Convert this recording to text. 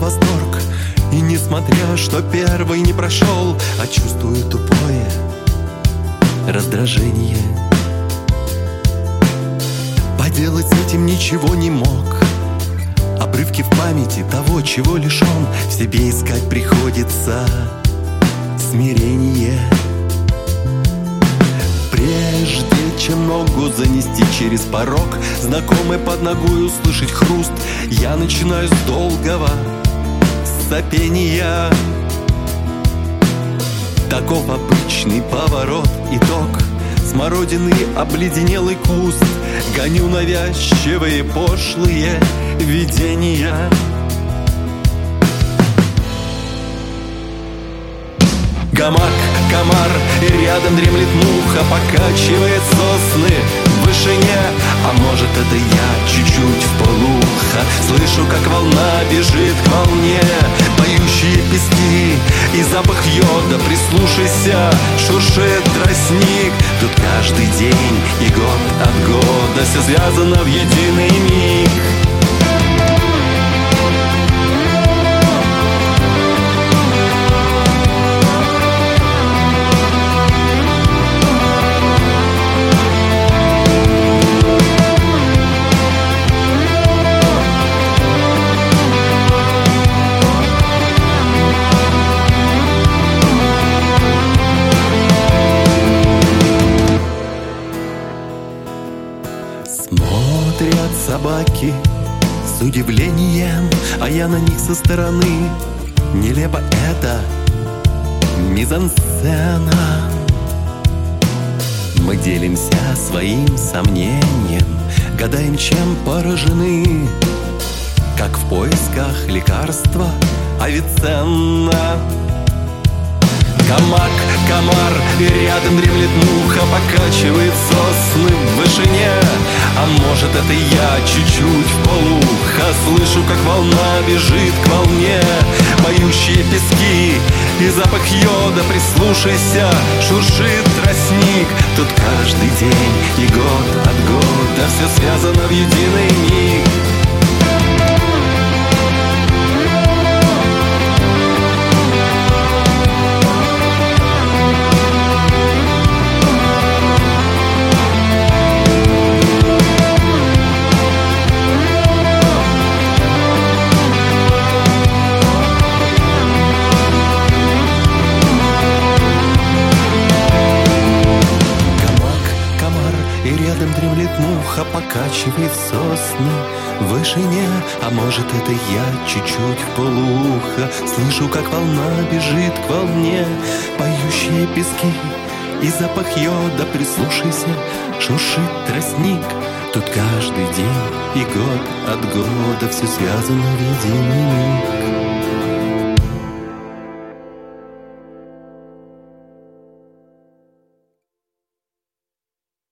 восторг. И несмотря, что первый не прошел, а чувствую тупое раздражение. Поделать с этим ничего не мог. Обрывки в памяти того, чего лишен, в себе искать приходится смирение. Прежде чем ногу занести через порог, знакомый под ногой услышать хруст, я начинаю с долгого сопения. Таков обычный поворот, итог. Смородины обледенелый куст, гоню навязчивые пошлые видения. Гамак, комар, и рядом дремлет муха, покачивает сосны в вышине. А может, это я чуть-чуть вполуха слышу, как волна бежит к волне. Поющие пески и запах йода, прислушайся, шуршит тростник. Тут каждый день и год от года все связано в единый миг. Смотрят собаки с удивлением, а я на них со стороны. Нелепо это мизансцена. Мы делимся своим сомнением, гадаем, чем поражены, как в поисках лекарства Авиценна. Гамак, комар, и рядом дремлет муха, покачивает сосны в вышине. А может, это я чуть-чуть вполуха слышу, как волна бежит к волне. Поющие пески и запах йода, прислушайся, шуршит тростник. Тут каждый день и год от года все связано в единый миг. И рядом дремлет муха, покачивает сосны в вышине. А может, это я чуть-чуть вполуха слышу, как волна бежит к волне. Поющие пески и запах йода, прислушайся, шуршит тростник. Тут каждый день и год от года все связано в единый миг.